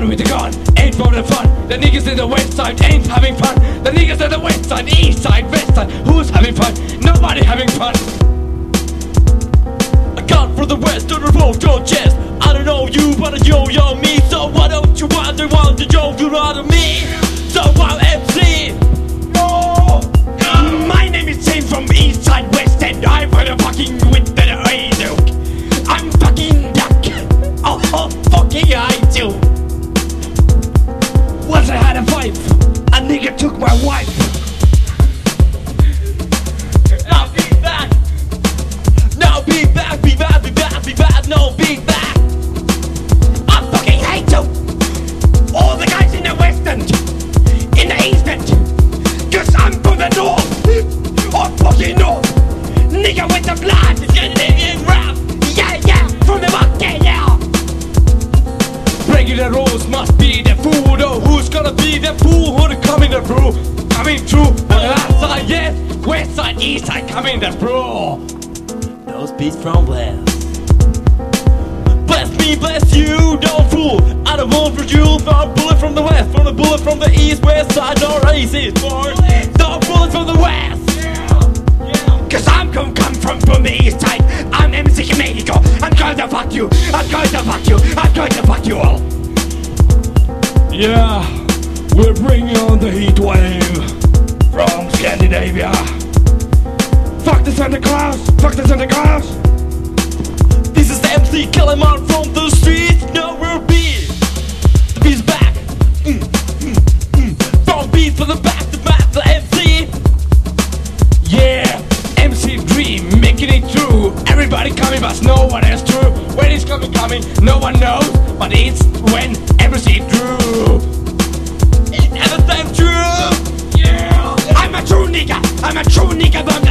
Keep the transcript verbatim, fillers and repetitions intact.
one with a gun, ain't for the fun. The niggas in the west side ain't having fun. The niggas in the west side, east side, west side, who's having fun? Nobody having fun. A gun from the west to the road, your chest. I don't know you, but I know you're me. So why don't you want to want to know you rather me? So I'm M C. No. Uh, my name is James from east side, west end. I'm gonna fucking with the radio. I'm fucking duck. Oh, oh, fucking I do. Once I had a wife, a nigga took my wife. Now be back. Now be back, be back, be back, be back, no be back. I fucking hate you. All the guys in the west end, in the east end. Cause I'm from the north, or fucking north. Nigga with the blood, Scandinavian rap. Yeah, yeah, from the monkey, yeah. Breaking the rules must be the fool. Oh, who's gonna be the fool who's coming the through? Coming through on the left side, yes. West side, east side, coming the through. Those beats from west. Bless me, bless you, don't fool. I don't want for you, for a bullet from the west, from a bullet from the east, west side, no racist, for no bullet from the west. Cause I'm gonna come from, from the east side. I'm M C Mexico. I'm going to fuck you. I'm going to fuck you. I'm going to fuck you all. Yeah, we're bringing on the heat wave from Scandinavia. Fuck the Santa Claus. Fuck the Santa Claus. This is the M C killing out from the streets. Nowhere be. The beat's back. Mm, mm, mm. From beat for the back to back. The M C. Yeah. M C dream, making it true. Everybody coming, but no one is true. When it's coming, coming, no one knows. But it's when everything true. It's everything true. Yeah. I'm a true nigga. I'm a true nigga.